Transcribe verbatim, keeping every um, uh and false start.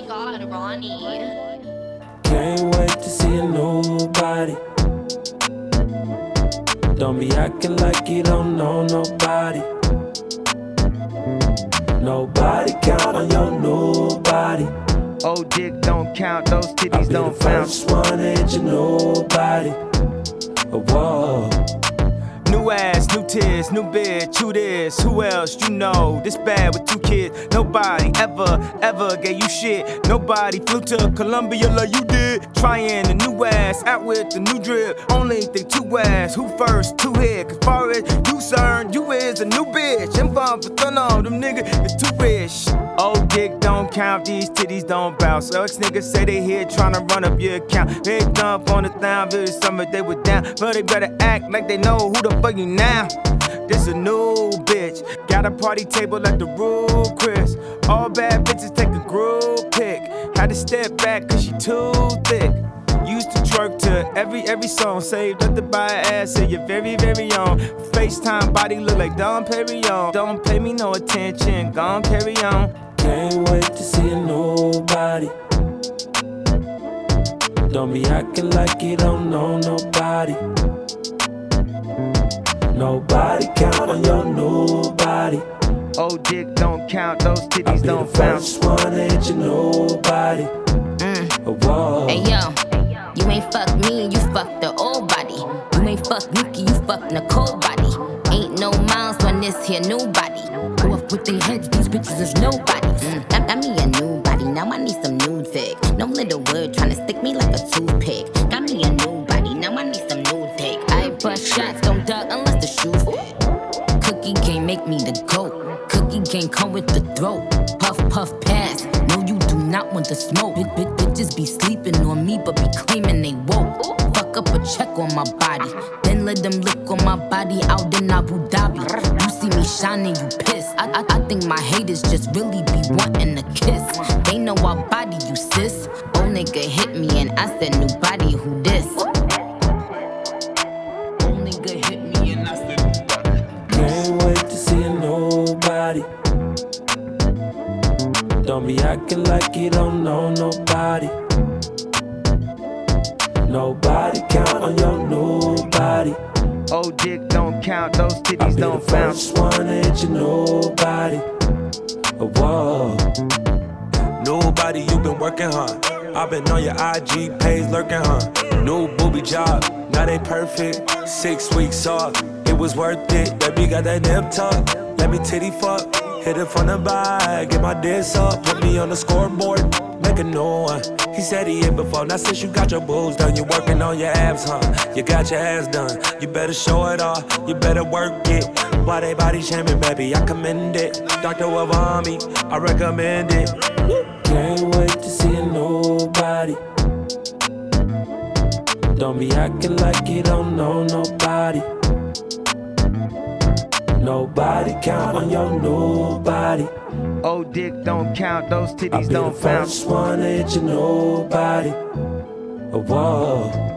my god, Ronnie. Can't wait to see a new body. Don't be acting like you don't know nobody. Nobody count on your new body. Old dick don't count, those titties don't bounce. I'll be the first one to hit your new body. Whoa. New ass, new tears, new bitch, who this? Who else you know? This bad with two kids. Nobody ever, ever gave you shit. Nobody flew to Columbia like you did. Trying the new ass, out with the new drip. Only think two ass, who first, two hit. Cause far as you concerned, you is a new bitch. And bump, but none of them niggas is too rich. Old dick don't count, these titties don't bounce. Ex niggas say they here tryna run up your account. They dump on the town, very summer they were down. But they better act like they know who the fuck you now. This a new bitch, got a party table at the Rue Chris. All bad bitches take a group pic. Had to step back cause she too thick. Used to twerk to every, every song. Saved up to buy an ass to your very, very own. FaceTime body look like Dom Perignon. Don't pay me no attention, gon' carry on. Can't wait to see a new body. Don't be acting like you don't know nobody. Nobody count on your new body. Old dick don't count, those titties don't bounce. I'll be the first one to hit your new body. Mm. Whoa. Hey yo, you ain't fuck me, you fuck the old body. You ain't fuck Nikki, you fuck Nicole body. Ain't no miles on this here new body. Go up with their heads, these bitches is nobody. Mm. Got, got me a new body, now I need some new dick. No little word tryna stick me like a toothpick. Got me a new body, now I need some new dick. I bust shots, don't duck unless the shoe fit. Cookie can't make me the goat. Cookie can't come with the throat. Puff, puff, pass. No, you do not want the smoke. Bit, bit, bitches be sleeping on me, but be claiming they woke. Fuck up a check on my body. Then let them lick on my body out in Abu Dhabi. You see me shining, you pissed. I, I, I think my haters just really be wanting a kiss. They know I body you, sis. Old nigga hit me and I said, new body, who this? Old nigga hit me and I said, new body. Can't wait to see a new body. Don't be acting like you don't know nobody. Nobody count on your new body. Old dick don't count, those titties don't bounce. bounce. First one to hit your new body. Whoa. Nobody, you been working hard. I've been on your I G page lurking, huh? New booby job, now they perfect. Six weeks off, it was worth it. Baby got that nip tuck, let me titty fuck. Hit it from the back, get my diss up. Put me on the scoreboard, make a new one. He said he hit before, now since you got your boobs done, you working on your abs, huh? You got your ass done, you better show it off, you better work it. Why they body shaming, baby, I commend it. Doctor Wavami, I recommend it. Can't wait to see a new body. Don't be acting like you don't know nobody. Nobody count on your new body. Old dick don't count, those I'll titties be don't the bounce. first one to hit your new body. Whoa.